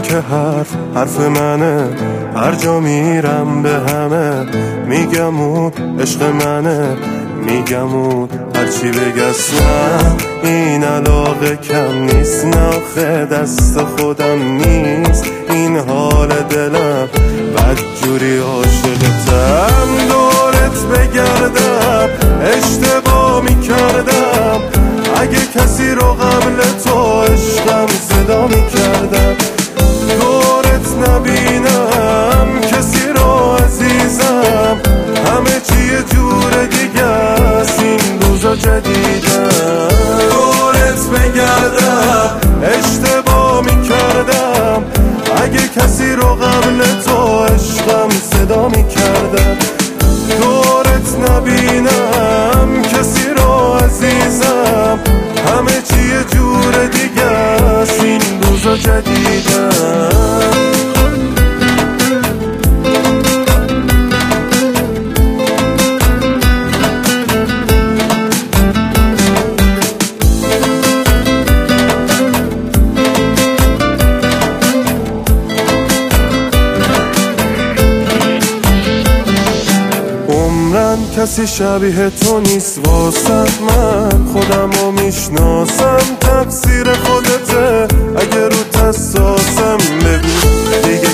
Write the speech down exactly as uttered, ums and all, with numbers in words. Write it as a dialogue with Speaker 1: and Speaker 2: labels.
Speaker 1: که حرف حرف منه، هر جا میرم به همه میگم اون عشق منه، میگم اون هرچی بگس نه این علاقه کم نیست، نه آخه دست خودم نیست این حال دلم، بدجوری عاشقتم دورت بگردم اشتباه میکردم، اگه کسی رو قبل تو عشقم صدا میکردم، دورت نبینم کسی رو عزیزم، همه چی یه جور دیگه است این روزا جدیدم، دورت بگردم اشتباه میکردم، اگه کسی رو قبل تو عشقم صدا میکردم، دورت نبینم کسی رو عزیزم، همه چی یه جور دیگه است این روزا جدیدم. کسی شبیه تو نیست واسط، من خودم رو میشناسم، تقصیر خودته اگه رو تساسم، بگو دیگه